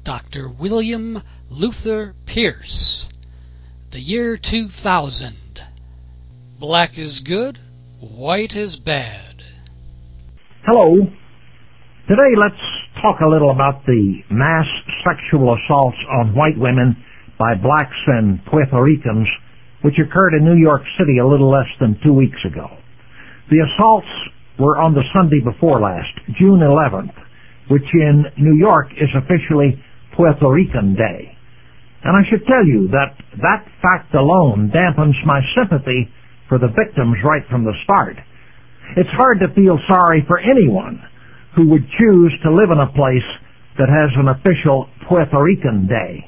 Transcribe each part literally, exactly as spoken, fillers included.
Doctor William Luther Pierce. The year two thousand. Black is good, white is bad. Hello. Today let's talk a little about the mass sexual assaults on white women by blacks and Puerto Ricans, which occurred in New York City a little less than two weeks ago. The assaults were on the Sunday before last, June eleventh, which in New York is officially Puerto Rican Day. And I should tell you that that fact alone dampens my sympathy for the victims right from the start. It's hard to feel sorry for anyone who would choose to live in a place that has an official Puerto Rican Day.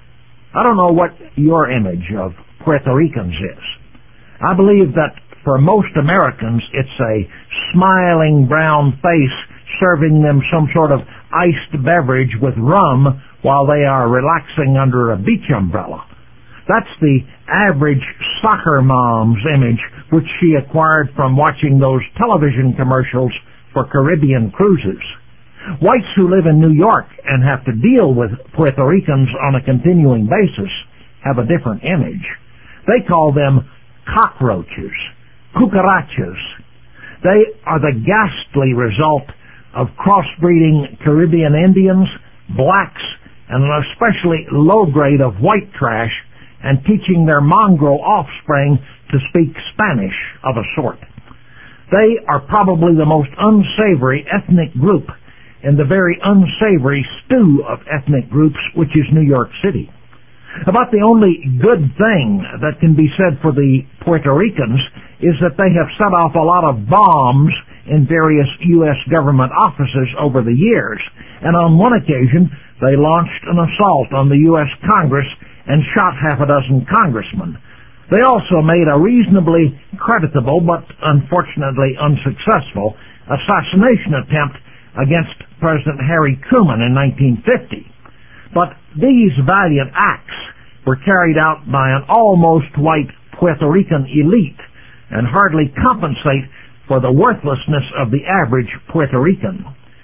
I don't know what your image of Puerto Ricans is. I believe that for most Americans it's a smiling brown face serving them some sort of iced beverage with rum while they are relaxing under a beach umbrella. That's the average soccer mom's image, which she acquired from watching those television commercials for Caribbean cruises. Whites who live in New York and have to deal with Puerto Ricans on a continuing basis have a different image. They call them cockroaches, cucarachas. They are the ghastly result of crossbreeding Caribbean Indians, blacks, and an especially low grade of white trash, and teaching their mongrel offspring to speak Spanish of a sort. They are probably the most unsavory ethnic group in the very unsavory stew of ethnic groups, which is New York City. About the only good thing that can be said for the Puerto Ricans is that they have set off a lot of bombs in various U S government offices over the years, and on one occasion they launched an assault on the U S Congress and shot half a dozen congressmen. They also made a reasonably creditable but unfortunately unsuccessful assassination attempt against President Harry Truman in nineteen fifty. But these valiant acts were carried out by an almost white Puerto Rican elite and hardly compensate for the worthlessness of the average Puerto Rican.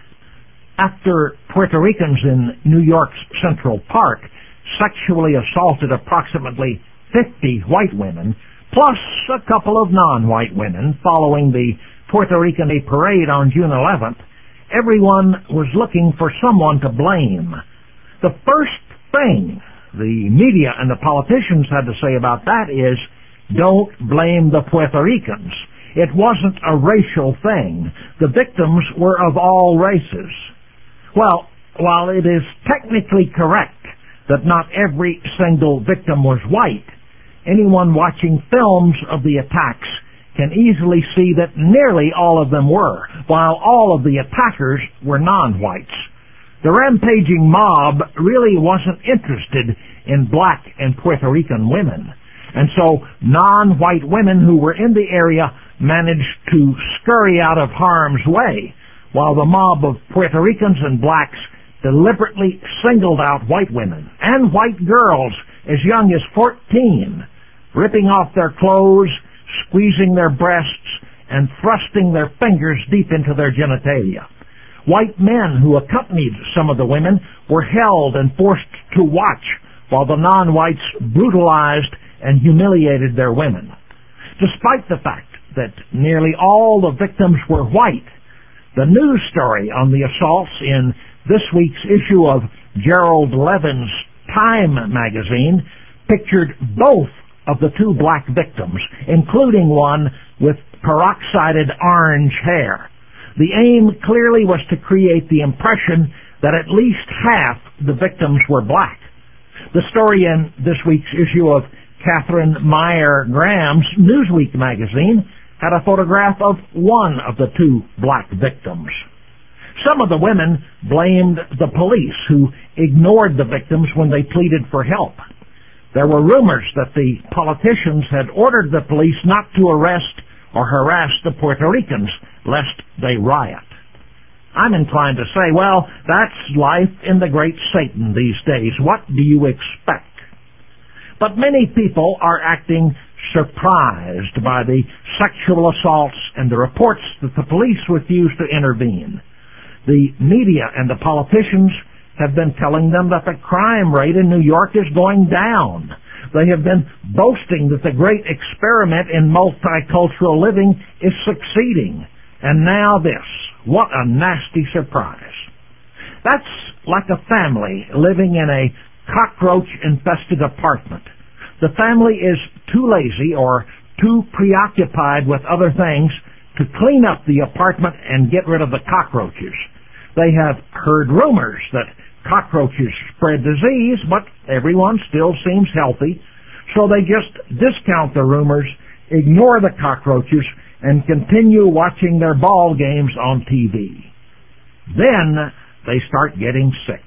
After Puerto Ricans in New York's Central Park sexually assaulted approximately fifty white women, plus a couple of non-white women following the Puerto Rican Day parade on June eleventh, everyone was looking for someone to blame. The first thing the media and the politicians had to say about that is, don't blame the Puerto Ricans. It wasn't a racial thing. The victims were of all races. Well, while it is technically correct that not every single victim was white, anyone watching films of the attacks can easily see that nearly all of them were, while all of the attackers were non-whites. The rampaging mob really wasn't interested in black and Puerto Rican women, and so non-white women who were in the area managed to scurry out of harm's way, while the mob of Puerto Ricans and blacks deliberately singled out white women and white girls as young as fourteen, ripping off their clothes, squeezing their breasts, and thrusting their fingers deep into their genitalia. White men who accompanied some of the women were held and forced to watch while the non-whites brutalized and humiliated their women. Despite the fact that nearly all the victims were white, the news story on the assaults in this week's issue of Gerald Levin's Time magazine pictured both of the two black victims, including one with peroxided orange hair. The aim clearly was to create the impression that at least half the victims were black. The story in this week's issue of Catherine Meyer Graham's Newsweek magazine had a photograph of one of the two black victims. Some of the women blamed the police, who ignored the victims when they pleaded for help. There were rumors that the politicians had ordered the police not to arrest or harass the Puerto Ricans, lest they riot. I'm inclined to say, well, that's life in the great Satan these days. What do you expect? But many people are acting surprised by the sexual assaults and the reports that the police refuse to intervene. The media and the politicians have been telling them that the crime rate in New York is going down. They have been boasting that the great experiment in multicultural living is succeeding. And now this. What a nasty surprise. That's like a family living in a cockroach-infested apartment. The family is too lazy or too preoccupied with other things to clean up the apartment and get rid of the cockroaches. They have heard rumors that cockroaches spread disease, but everyone still seems healthy, so they just discount the rumors, ignore the cockroaches, and continue watching their ball games on T V. Then they start getting sick.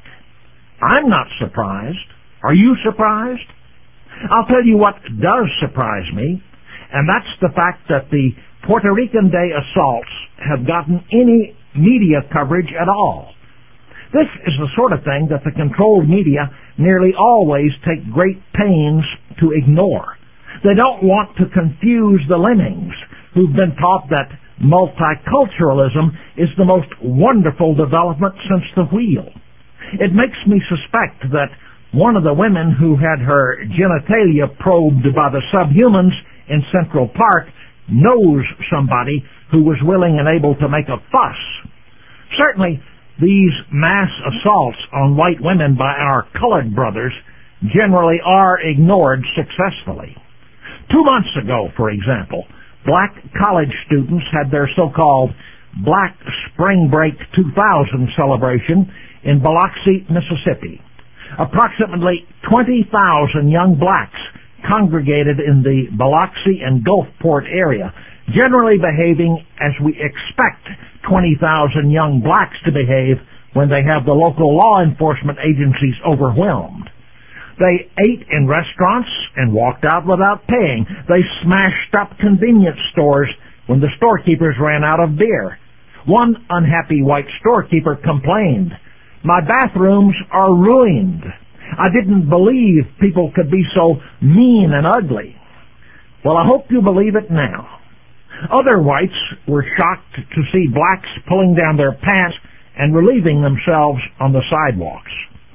I'm not surprised. Are you surprised? I'll tell you what does surprise me, and that's the fact that the Puerto Rican Day assaults have gotten any media coverage at all. This is the sort of thing that the controlled media nearly always take great pains to ignore. They don't want to confuse the lemmings who've been taught that multiculturalism is the most wonderful development since the wheel. It makes me suspect that one of the women who had her genitalia probed by the subhumans in Central Park knows somebody who was willing and able to make a fuss. Certainly, these mass assaults on white women by our colored brothers generally are ignored successfully. Two months ago, for example, black college students had their so-called Black Spring Break two thousand celebration in Biloxi, Mississippi. Approximately twenty thousand young blacks congregated in the Biloxi and Gulfport area, generally behaving as we expect twenty thousand young blacks to behave when they have the local law enforcement agencies overwhelmed. They ate in restaurants and walked out without paying. They smashed up convenience stores when the storekeepers ran out of beer. One unhappy white storekeeper complained, "My bathrooms are ruined. I didn't believe people could be so mean and ugly." Well, I hope you believe it now. Other whites were shocked to see blacks pulling down their pants and relieving themselves on the sidewalks.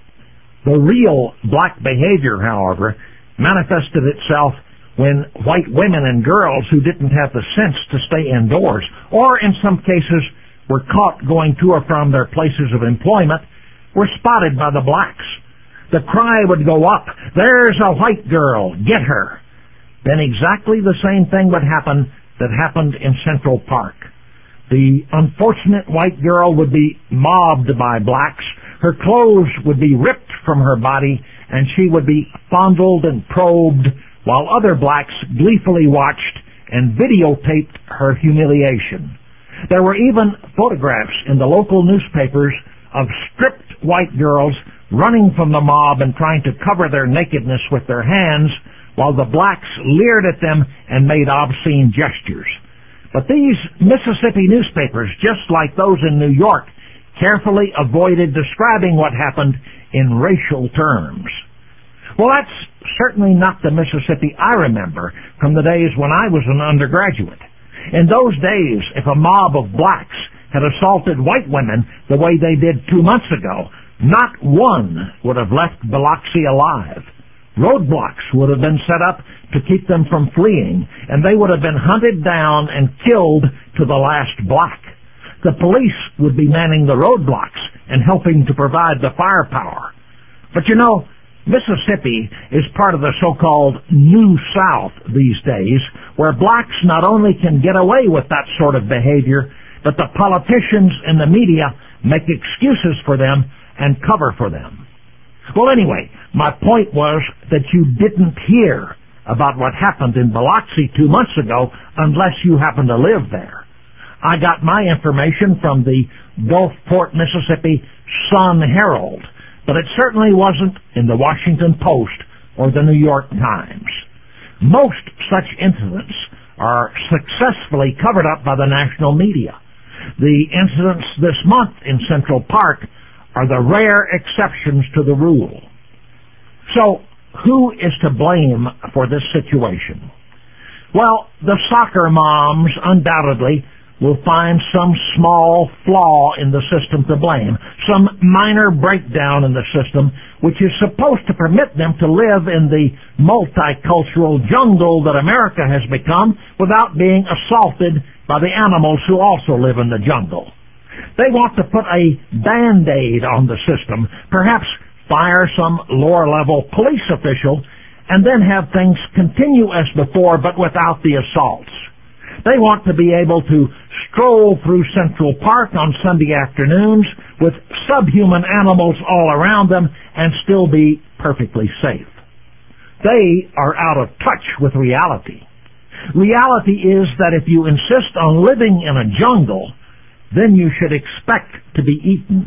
The real black behavior, however, manifested itself when white women and girls who didn't have the sense to stay indoors, or in some cases were caught going to or from their places of employment, were spotted by the blacks. The cry would go up, "There's a white girl, get her." Then exactly the same thing would happen that happened in Central Park. The unfortunate white girl would be mobbed by blacks, her clothes would be ripped from her body, and she would be fondled and probed while other blacks gleefully watched and videotaped her humiliation. There were even photographs in the local newspapers of stripped white girls running from the mob and trying to cover their nakedness with their hands while the blacks leered at them and made obscene gestures. But these Mississippi newspapers, just like those in New York, carefully avoided describing what happened in racial terms. Well, that's certainly not the Mississippi I remember from the days when I was an undergraduate. In those days, if a mob of blacks had assaulted white women the way they did two months ago, not one would have left Biloxi alive. Roadblocks would have been set up to keep them from fleeing, and they would have been hunted down and killed to the last black. The police would be manning the roadblocks and helping to provide the firepower. But you know, Mississippi is part of the so-called New South these days, where blacks not only can get away with that sort of behavior, but the politicians and the media make excuses for them and cover for them. Well, anyway, my point was that you didn't hear about what happened in Biloxi two months ago unless you happen to live there. I got my information from the Gulfport, Mississippi Sun Herald, but it certainly wasn't in the Washington Post or the New York Times. Most such incidents are successfully covered up by the national media. The incidents this month in Central Park are the rare exceptions to the rule. So, who is to blame for this situation? Well, the soccer moms undoubtedly will find some small flaw in the system to blame, some minor breakdown in the system which is supposed to permit them to live in the multicultural jungle that America has become without being assaulted by the animals who also live in the jungle. They want to put a Band-Aid on the system, perhaps fire some lower-level police official, and then have things continue as before but without the assaults. They want to be able to stroll through Central Park on Sunday afternoons with subhuman animals all around them and still be perfectly safe. They are out of touch with reality. Reality is that if you insist on living in a jungle, then you should expect to be eaten.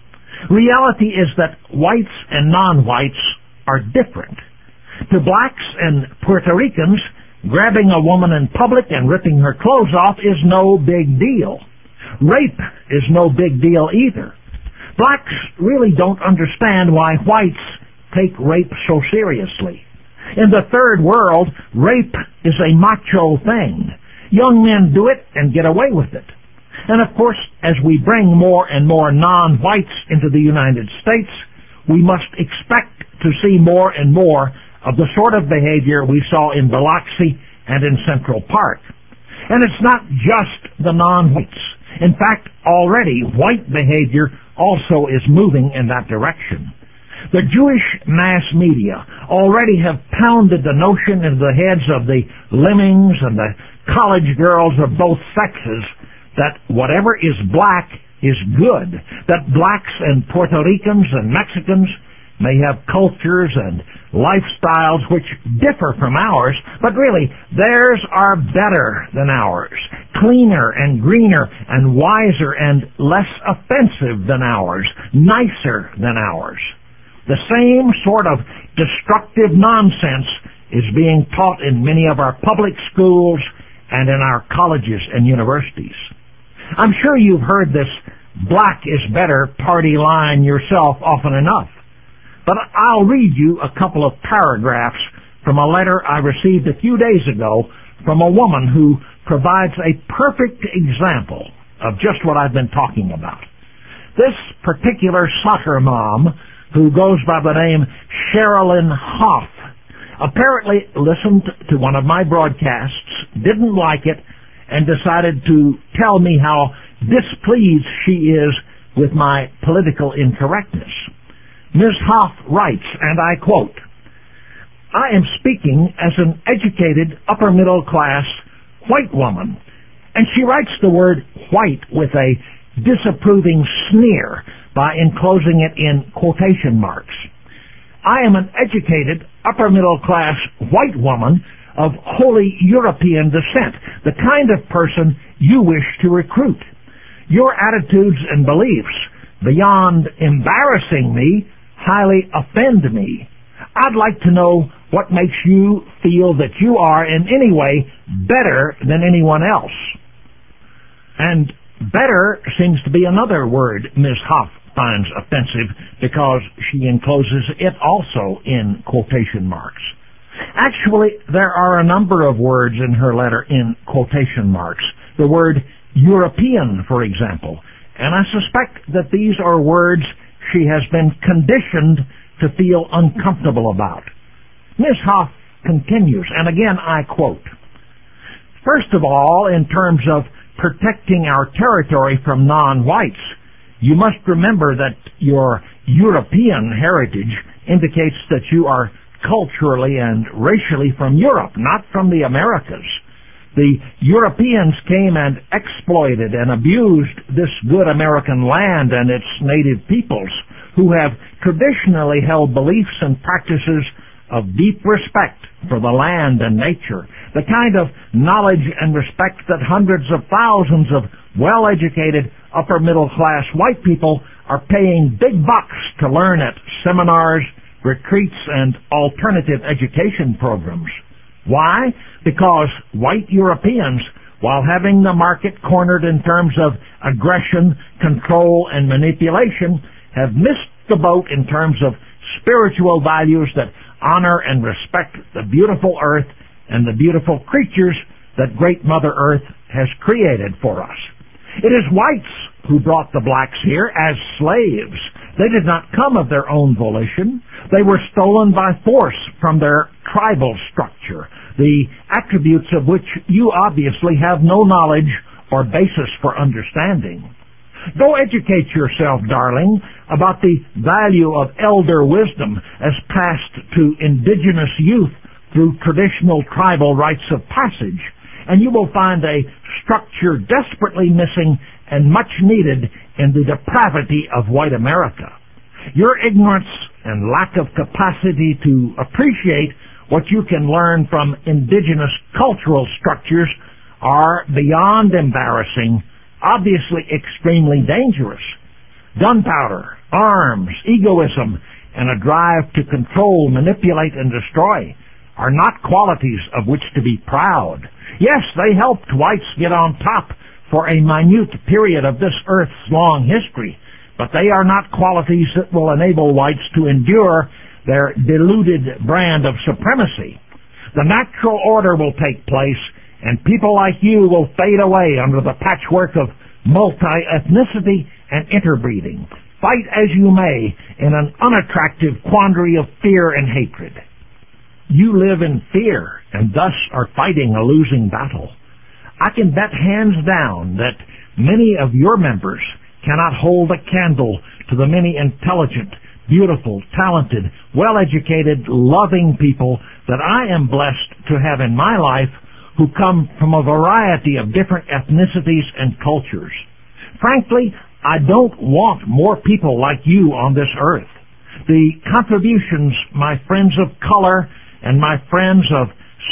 Reality is that whites and non-whites are different. To blacks and Puerto Ricans, grabbing a woman in public and ripping her clothes off is no big deal. Rape is no big deal either. Blacks really don't understand why whites take rape so seriously. In the third world, rape is a macho thing. Young men do it and get away with it. And of course, as we bring more and more non-whites into the United States, we must expect to see more and more of the sort of behavior we saw in Biloxi and in Central Park. And it's not just the non-whites. In fact, already white behavior also is moving in that direction. The Jewish mass media already have pounded the notion into the heads of the lemmings and the college girls of both sexes that whatever is black is good, that blacks and Puerto Ricans and Mexicans may have cultures and lifestyles which differ from ours, but really theirs are better than ours, cleaner and greener and wiser and less offensive than ours, nicer than ours. The same sort of destructive nonsense is being taught in many of our public schools and in our colleges and universities. I'm sure you've heard this black is better party line yourself often enough. But I'll read you a couple of paragraphs from a letter I received a few days ago from a woman who provides a perfect example of just what I've been talking about. This particular soccer mom, who goes by the name Sherilyn Hoff, apparently listened to one of my broadcasts, didn't like it, and decided to tell me how displeased she is with my political incorrectness. Miz Hoff writes, and I quote, "I am speaking as an educated, upper-middle-class white woman," and she writes the word white with a disapproving sneer by enclosing it in quotation marks. "I am an educated, upper-middle-class white woman of wholly European descent, the kind of person you wish to recruit. Your attitudes and beliefs, beyond embarrassing me, highly offend me. I'd like to know what makes you feel that you are in any way better than anyone else." And better seems to be another word Miz Hoff finds offensive because she encloses it also in quotation marks. Actually, there are a number of words in her letter in quotation marks. The word European, for example. And I suspect that these are words she has been conditioned to feel uncomfortable about. Miz Hoff continues, and again I quote, "First of all, in terms of protecting our territory from non-whites, you must remember that your European heritage indicates that you are culturally and racially from Europe, not from the Americas. The Europeans came and exploited and abused this good American land and its native peoples, who have traditionally held beliefs and practices of deep respect for the land and nature, the kind of knowledge and respect that hundreds of thousands of well-educated upper-middle-class white people are paying big bucks to learn at seminars, retreats, and alternative education programs. Why? Because white Europeans, while having the market cornered in terms of aggression, control, and manipulation, have missed the boat in terms of spiritual values that honor and respect the beautiful earth and the beautiful creatures that great Mother Earth has created for us. It is whites who brought the blacks here as slaves. They did not come of their own volition. They were stolen by force from their tribal structure, the attributes of which you obviously have no knowledge or basis for understanding. Go educate yourself, darling, about the value of elder wisdom as passed to indigenous youth through traditional tribal rites of passage, and you will find a structure desperately missing and much needed in the depravity of white America. Your ignorance and lack of capacity to appreciate what you can learn from indigenous cultural structures are beyond embarrassing, obviously extremely dangerous. Gunpowder, arms, egoism, and a drive to control, manipulate, and destroy are not qualities of which to be proud. Yes, they helped whites get on top for a minute period of this earth's long history, but they are not qualities that will enable whites to endure their deluded brand of supremacy. The natural order will take place, and people like you will fade away under the patchwork of multi-ethnicity and interbreeding. Fight as you may in an unattractive quandary of fear and hatred. You live in fear and thus are fighting a losing battle. I can bet hands down that many of your members cannot hold a candle to the many intelligent, beautiful, talented, well-educated, loving people that I am blessed to have in my life who come from a variety of different ethnicities and cultures. Frankly, I don't want more people like you on this earth. The contributions my friends of color and my friends of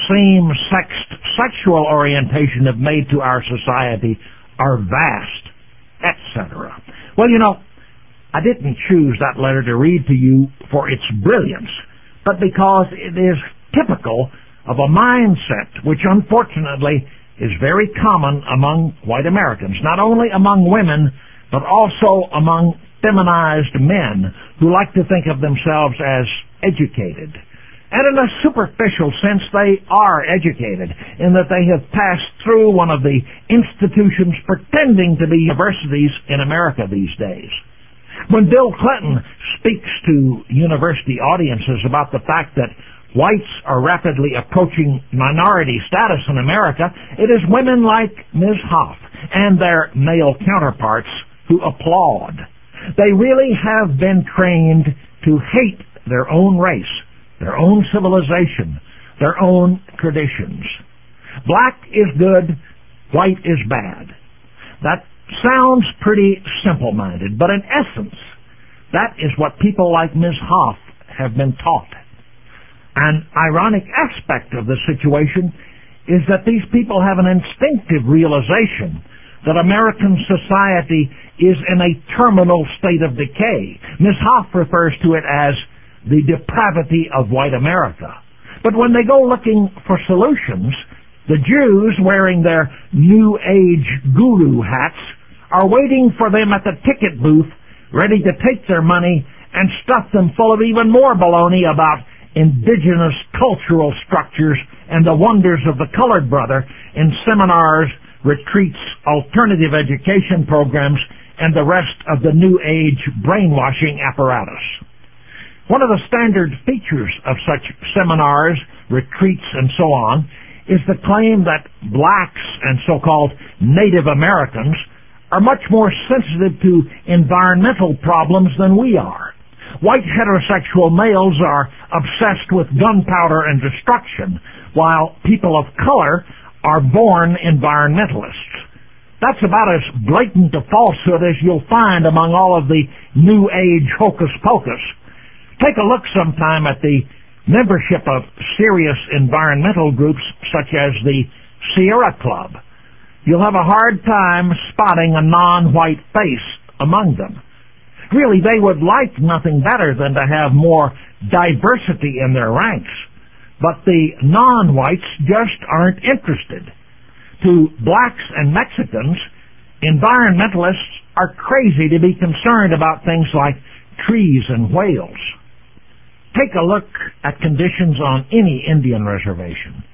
same-sexed sexual orientation have made to our society are vast, et cetera. Well, you know, I didn't choose that letter to read to you for its brilliance, but because it is typical of a mindset which unfortunately is very common among white Americans, not only among women, but also among feminized men who like to think of themselves as educated. And in a superficial sense, they are educated in that they have passed through one of the institutions pretending to be universities in America these days. When Bill Clinton speaks to university audiences about the fact that whites are rapidly approaching minority status in America, it is women like Miz Hoff and their male counterparts who applaud. They really have been trained to hate their own race, their own civilization, their own traditions. Black is good, white is bad. That sounds pretty simple-minded, but in essence, that is what people like Miz Hoff have been taught. An ironic aspect of the situation is that these people have an instinctive realization that American society is in a terminal state of decay. Miz Hoff refers to it as the depravity of white America. But when they go looking for solutions, the Jews wearing their New Age guru hats are waiting for them at the ticket booth, ready to take their money and stuff them full of even more baloney about indigenous cultural structures and the wonders of the colored brother in seminars, retreats, alternative education programs, and the rest of the New Age brainwashing apparatus. One of the standard features of such seminars, retreats, and so on is the claim that blacks and so-called Native Americans are much more sensitive to environmental problems than we are. White heterosexual males are obsessed with gunpowder and destruction, while people of color are born environmentalists. That's about as blatant a falsehood as you'll find among all of the New Age hocus-pocus. Take a look sometime at the membership of serious environmental groups such as the Sierra Club. You'll have a hard time spotting a non-white face among them. Really, they would like nothing better than to have more diversity in their ranks. But the non-whites just aren't interested. To blacks and Mexicans, environmentalists are crazy to be concerned about things like trees and whales. Take a look at conditions on any Indian reservation.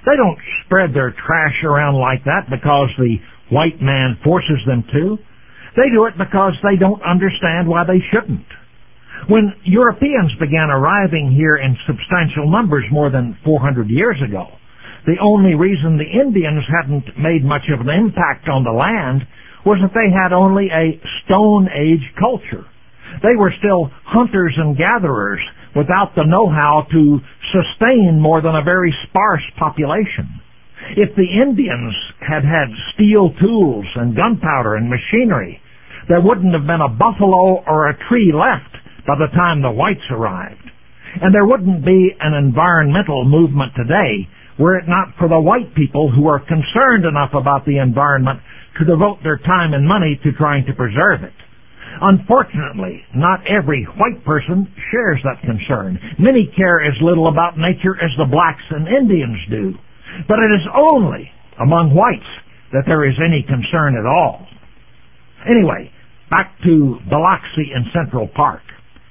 They don't spread their trash around like that because the white man forces them to. They do it because they don't understand why they shouldn't. When Europeans began arriving here in substantial numbers more than four hundred years ago, the only reason the Indians hadn't made much of an impact on the land was that they had only a Stone Age culture. They were still hunters and gatherers without the know-how to sustain more than a very sparse population. If the Indians had had steel tools and gunpowder and machinery, there wouldn't have been a buffalo or a tree left by the time the whites arrived. And there wouldn't be an environmental movement today were it not for the white people who are concerned enough about the environment to devote their time and money to trying to preserve it. Unfortunately, not every white person shares that concern. Many care as little about nature as the blacks and Indians do. But it is only among whites that there is any concern at all. Anyway, back to Biloxi and Central Park.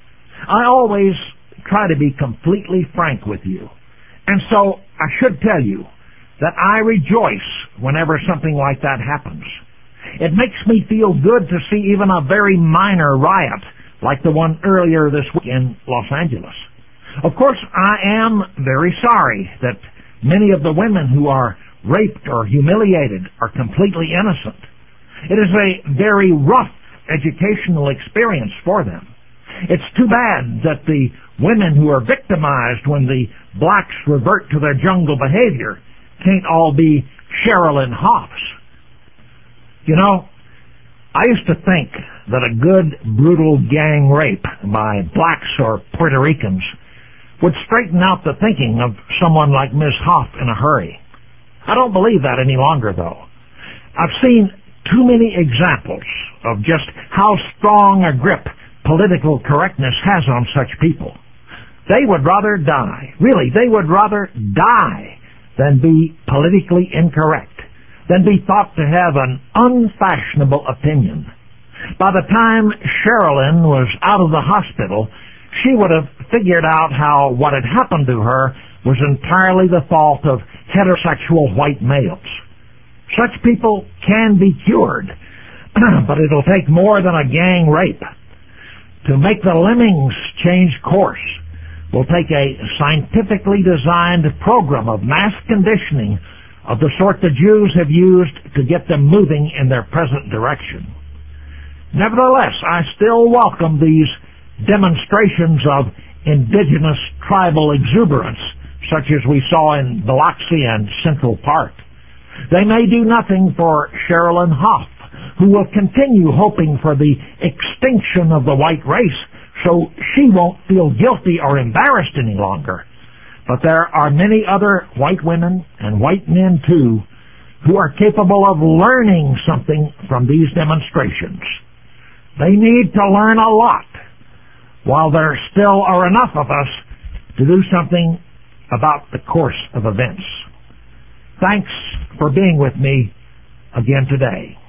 I always try to be completely frank with you. And so I should tell you that I rejoice whenever something like that happens. It makes me feel good to see even a very minor riot like the one earlier this week in Los Angeles. Of course, I am very sorry that many of the women who are raped or humiliated are completely innocent. It is a very rough educational experience for them. It's too bad that the women who are victimized when the blacks revert to their jungle behavior can't all be Sherilyn Hoffs. You know, I used to think that a good, brutal gang rape by blacks or Puerto Ricans would straighten out the thinking of someone like Miss Hoff in a hurry. I don't believe that any longer, though. I've seen too many examples of just how strong a grip political correctness has on such people. They would rather die, really, they would rather die than be politically incorrect, than be thought to have an unfashionable opinion. By the time Sherilyn was out of the hospital, she would have figured out how what had happened to her was entirely the fault of heterosexual white males. Such people can be cured, but it'll take more than a gang rape. To make the lemmings change course will take a scientifically designed program of mass conditioning of the sort the Jews have used to get them moving in their present direction. Nevertheless, I still welcome these demonstrations of indigenous tribal exuberance, such as we saw in Biloxi and Central Park. They may do nothing for Sherilyn Hoff, who will continue hoping for the extinction of the white race so she won't feel guilty or embarrassed any longer. But there are many other white women and white men, too, who are capable of learning something from these demonstrations. They need to learn a lot, while there still are enough of us to do something about the course of events. Thanks for being with me again today.